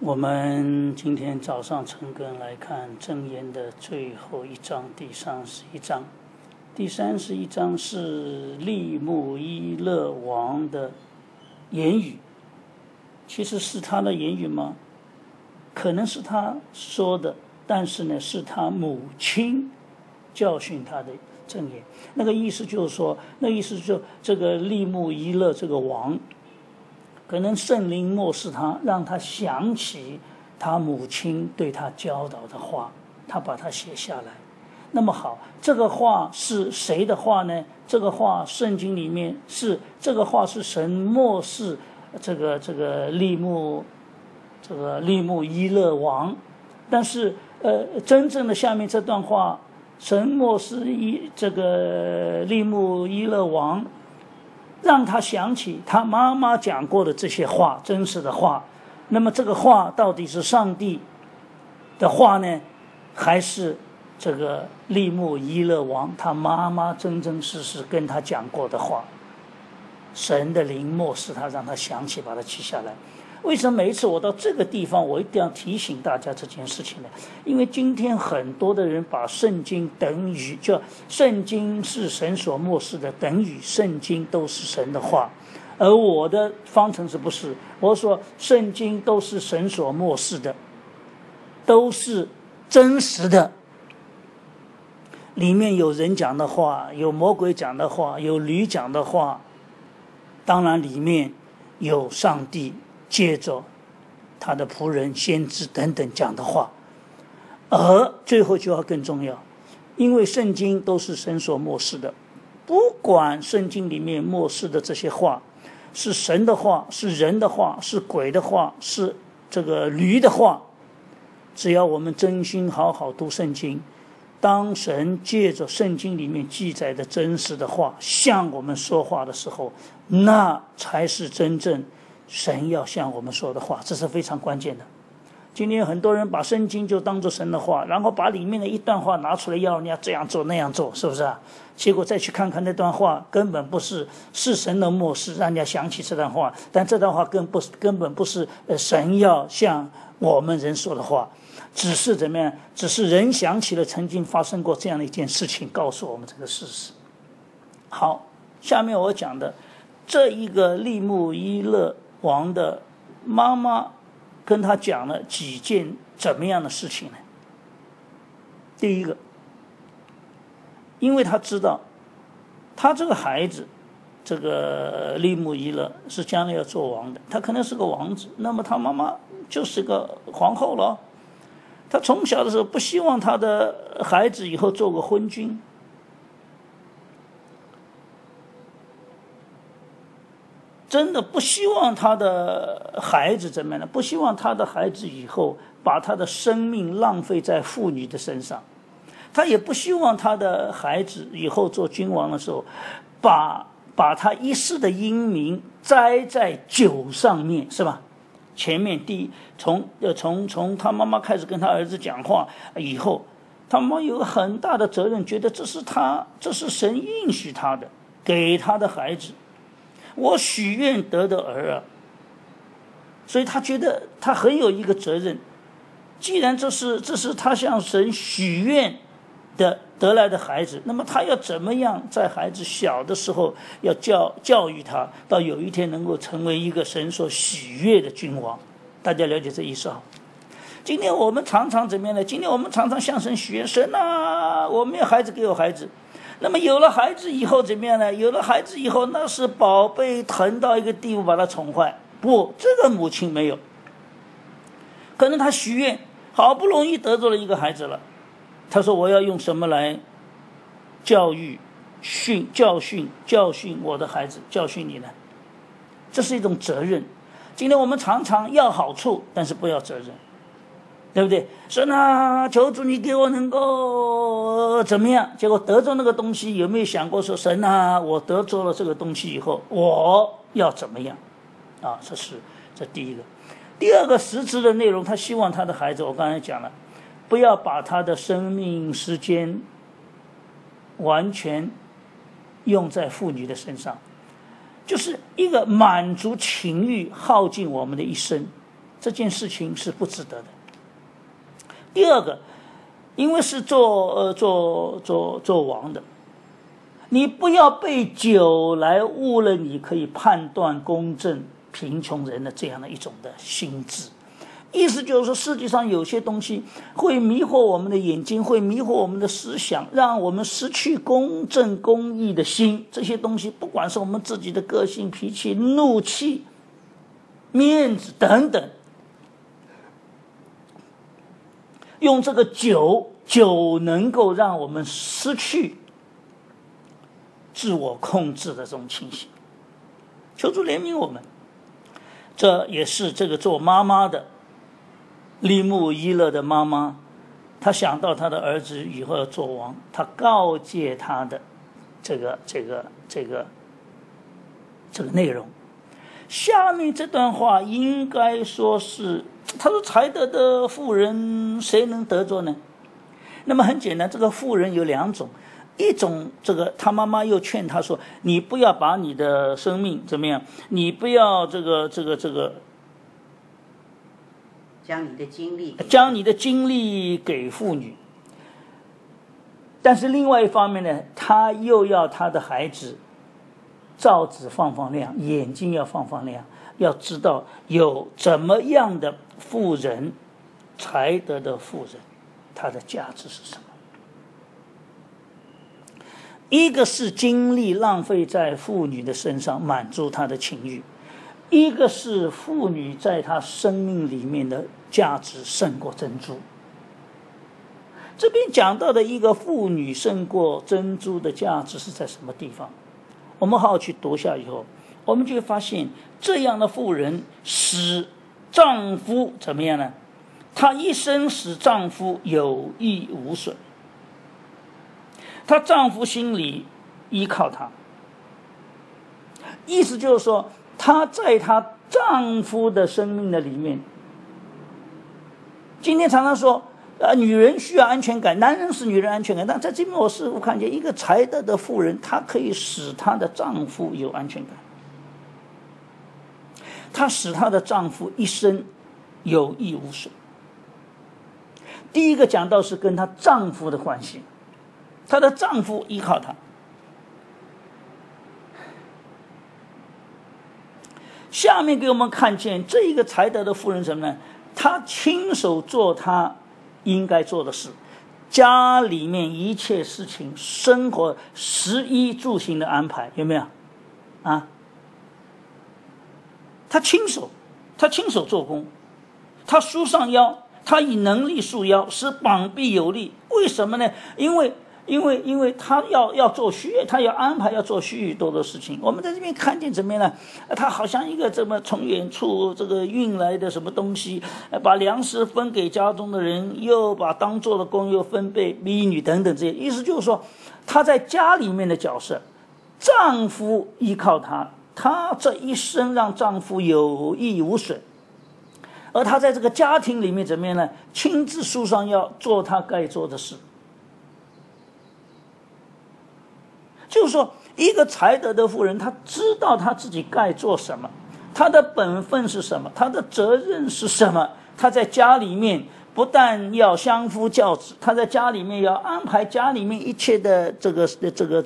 我们今天早上晨更来看箴言的最后一章，第31章。第31章是利木伊勒王的言语，其实是他的言语吗？可能是他说的，但是呢，是他母亲教训他的箴言。那个意思就是说，这个利木伊勒这个王，可能圣灵默示他，让他想起他母亲对他教导的话，他把它写下来。那么好，这个话是谁的话呢？这个话圣经里面这个话是神默示这个利木伊勒王，但是真正的下面这段话，神默示这个利木伊勒王，让他想起他妈妈讲过的这些话，真实的话。那么这个话到底是上帝的话呢，还是这个利木伊勒王他妈妈真真实实跟他讲过的话？神的灵默示他，让他想起，把它记下来。为什么每一次我到这个地方，我一定要提醒大家这件事情呢？因为今天很多的人把圣经等于叫圣经是神所默示的，等于圣经都是神的话。而我的方程式不是，我说圣经都是神所默示的，都是真实的。里面有人讲的话，有魔鬼讲的话，有驴讲的话，当然里面有上帝借着他的仆人先知等等讲的话。而最后就要更重要，因为圣经都是神所默示的，不管圣经里面默示的这些话是神的话，是人的话，是鬼的话，是这个驴的话，只要我们真心好好读圣经，当神借着圣经里面记载的真实的话向我们说话的时候，那才是真正神要向我们说的话，这是非常关键的。今天很多人把圣经就当作神的话，然后把里面的一段话拿出来要人家这样做那样做，是不是啊？结果再去看看那段话，根本不是神的默示，让人家想起这段话，但这段话根本不是神要向我们人说的话，只是怎么样？只是人想起了曾经发生过这样的一件事情，告诉我们这个事实。好，下面我讲的这一个利木伊勒王的妈妈跟他讲了几件怎么样的事情呢？第一个，因为他知道他这个孩子，这个利木伊勒是将来要做王的，他可能是个王子，那么他妈妈就是个皇后了。他从小的时候不希望他的孩子以后做个昏君，真的不希望他的孩子怎么样呢？不希望他的孩子以后把他的生命浪费在妇女的身上，他也不希望他的孩子以后做君王的时候把他一世的英名栽在酒上面，是吧？前面从他妈妈开始跟他儿子讲话以后，他妈妈有个很大的责任，觉得这是神应许他的，给他的孩子，我许愿得的儿啊，所以他觉得他很有一个责任。既然这是他向神许愿的得来的孩子，那么他要怎么样在孩子小的时候要教育他，到有一天能够成为一个神所喜悦的君王？大家了解这意思啊？今天我们常常怎么样呢？今天我们常常向神许愿，神啊，我没有孩子，给我孩子。那么有了孩子以后怎么样呢？有了孩子以后，那是宝贝疼到一个地步，把他宠坏。不，这个母亲没有，可能他许愿好不容易得着了一个孩子了，他说我要用什么来教训我的孩子，教训你呢？这是一种责任。今天我们常常要好处，但是不要责任，对不对？神啊，求主你给我能够怎么样？结果得着那个东西，有没有想过说，神啊，我得着了这个东西以后，我要怎么样啊？这第一个。第二个实质的内容，他希望他的孩子，我刚才讲了，不要把他的生命时间完全用在妇女的身上，就是一个满足情欲耗尽我们的一生， 这件事情是不值得的。第二个，因为是做王的，你不要被酒来误了你可以判断公正贫穷人的这样的一种的心智。意思就是说，世界上有些东西会迷惑我们的眼睛，会迷惑我们的思想，让我们失去公正公义的心。这些东西不管是我们自己的个性、脾气、怒气、面子等等，用这个酒能够让我们失去自我控制的这种情形。求主怜悯我们。这也是这个做妈妈的利木伊勒的妈妈，她想到她的儿子以后要做王，她告诫他的这个内容。下面这段话应该说是，他说才德的妇人谁能得着呢？那么很简单，这个妇人有两种，一种他妈妈又劝他说，你不要把你的生命怎么样，你不要将你的精力给妇女。但是另外一方面呢，他又要他的孩子照子放亮，眼睛要放亮，要知道有怎么样的妇人，才德的妇人，她的价值是什么。一个是精力浪费在妇女的身上，满足她的情欲；一个是妇女在她生命里面的价值胜过珍珠。这边讲到的一个妇女胜过珍珠的价值是在什么地方？我们好好去读下以后，我们就会发现，这样的妇人使丈夫怎么样呢？她一生使丈夫有益无损，她丈夫心里依靠她，意思就是说，她在她丈夫的生命的里面。今天常常说女人需要安全感，男人是女人安全感，但在这边我似乎看见一个才德的妇人，她可以使她的丈夫有安全感，她使她的丈夫一生有益无损。第一个讲到是跟她丈夫的关系，她的丈夫依靠她。下面给我们看见这一个才德的妇人什么呢？她亲手做她应该做的事，家里面一切事情，生活食衣住行的安排，有没有啊？他亲手做工，他束上腰，他以能力束腰，使膀臂有力。为什么呢？因为他要做他要安排要做许多的事情。我们在这边看见怎么样呢？他好像一个这么从远处运来的什么东西，把粮食分给家中的人，又把当做的工又分给婢女等等这些。意思就是说，他在家里面的角色，丈夫依靠他，他这一生让丈夫有益无损，而他在这个家庭里面怎么样呢？亲自束上腰，做他该做的事。就是说，一个才德的妇人，她知道她自己该做什么，她的本分是什么，她的责任是什么。她在家里面不但要相夫教子，她在家里面要安排家里面一切的这个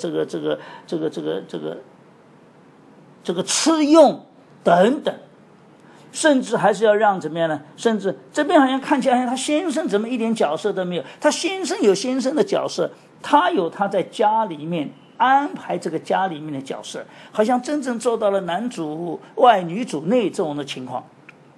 吃用等等，甚至还是要让怎么样呢？甚至这边好像看起来他先生怎么一点角色都没有，他先生有先生的角色，他有他在家里面安排这个家里面的角色，好像真正做到了男主外女主内这种的情况。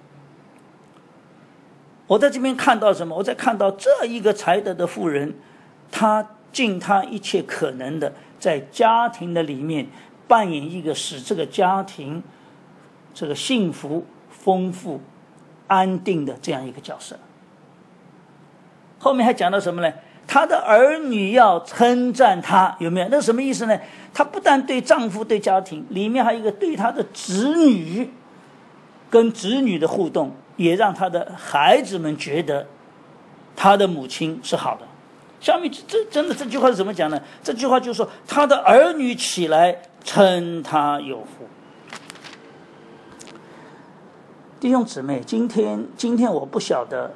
我在这边看到什么？我在看到这一个才德的妇人，她尽她一切可能的在家庭的里面扮演一个使这个家庭这个幸福丰富安定的这样一个角色。后面还讲到什么呢？她的儿女要称赞她，有没有？那什么意思呢？她不但对丈夫对家庭，里面还有一个对她的子女跟子女的互动，也让她的孩子们觉得她的母亲是好的。下面真的这句话是怎么讲呢？这句话就是说，她的儿女起来称她有福。 弟兄姊妹，今天我不晓得，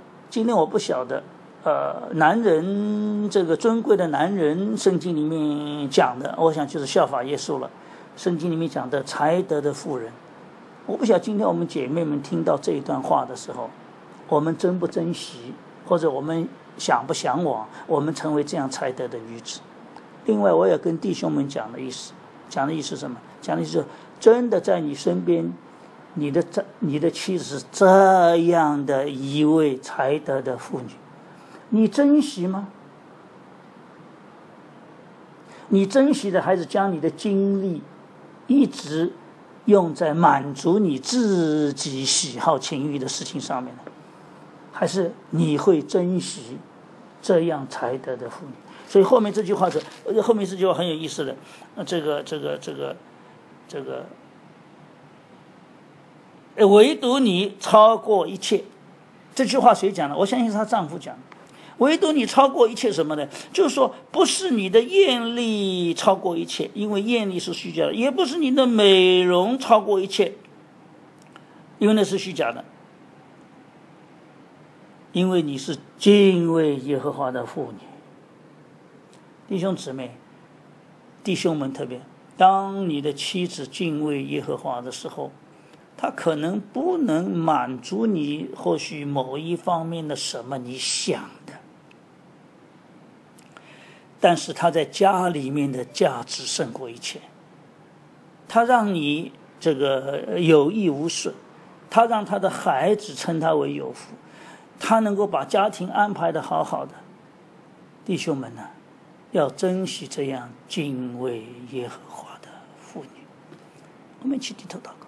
男人这个尊贵的男人，圣经里面讲的，我想就是效法耶稣了。圣经里面讲的才德的妇人，我不晓得今天我们姐妹们听到这一段话的时候，我们珍不珍惜，或者我们想不向往，我们成为这样才德的女子。另外，我也跟弟兄们讲的意思是什么？讲的意思是真的在你身边，你的妻子是这样的一位才德的妇女，你珍惜吗？你珍惜的还是将你的精力一直用在满足你自己喜好情欲的事情上面呢？还是你会珍惜这样才德的妇女？所以后面这句话很有意思的，唯独你超过一切。这句话谁讲的？我相信是她丈夫讲的。唯独你超过一切什么呢？就是说，不是你的艳丽超过一切，因为艳丽是虚假的；也不是你的美容超过一切，因为那是虚假的。因为你是敬畏耶和华的妇女。弟兄姊妹，弟兄们特别，当你的妻子敬畏耶和华的时候，他可能不能满足你或许某一方面的什么你想的，但是他在家里面的价值胜过一切。他让你这个有益无损，他让他的孩子称他为有福，他能够把家庭安排得好好的。弟兄们呢，要珍惜这样敬畏耶和华的妇女。我们一起低头祷告。